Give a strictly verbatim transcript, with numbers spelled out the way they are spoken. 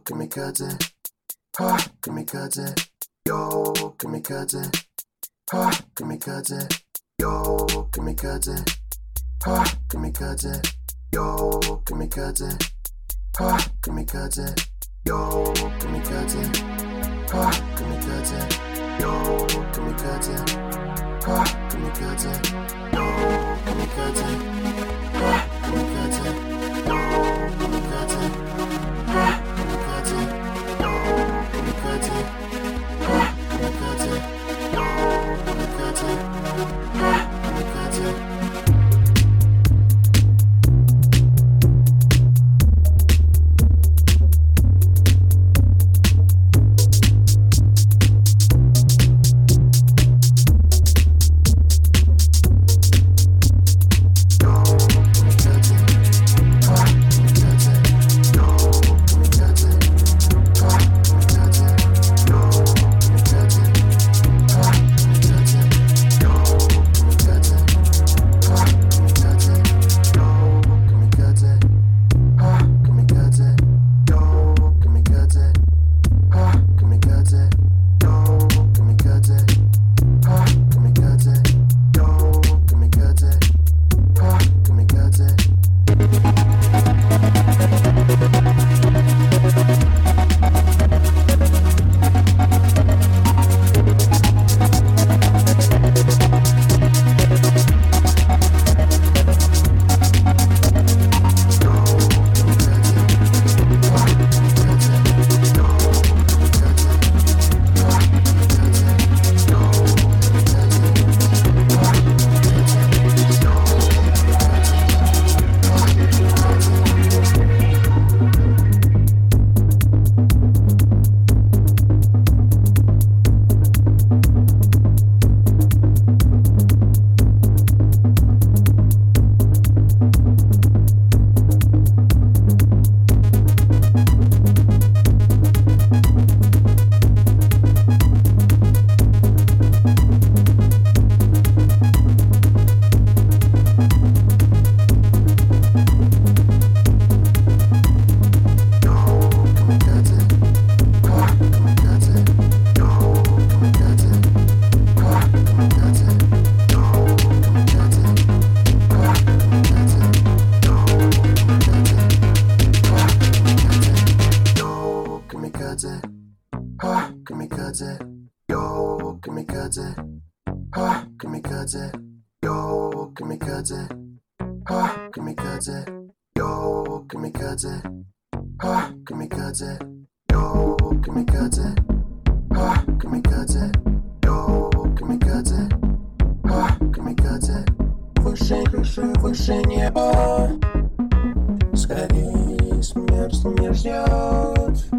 kamikaze, ha, kamikaze, yo, kamikaze, ha, kamikaze, yo, kamikaze, ha, kamikaze, yo, kamikaze, ha, kamikaze, yo, kamikaze, ha, kamikaze, yo, kamikaze, ha, kamikaze, yo, kamikaze, ha, kamikaze, yo, kamikaze, ha, kamikaze, yo, kamikaze, ha, kamikaze, yo, kamikaze, ha, kamikaze. Ha, kamikaze, yo, kamikaze, ha, kamikaze, yo, kamikaze, ha, kamikaze, yo, kamikaze, ha, kamikaze, yo, kamikaze, ha, kamikaze, yo, kamikaze, ha, kamikaze. Выше, выше, выше небо, скорее смерть не ждет.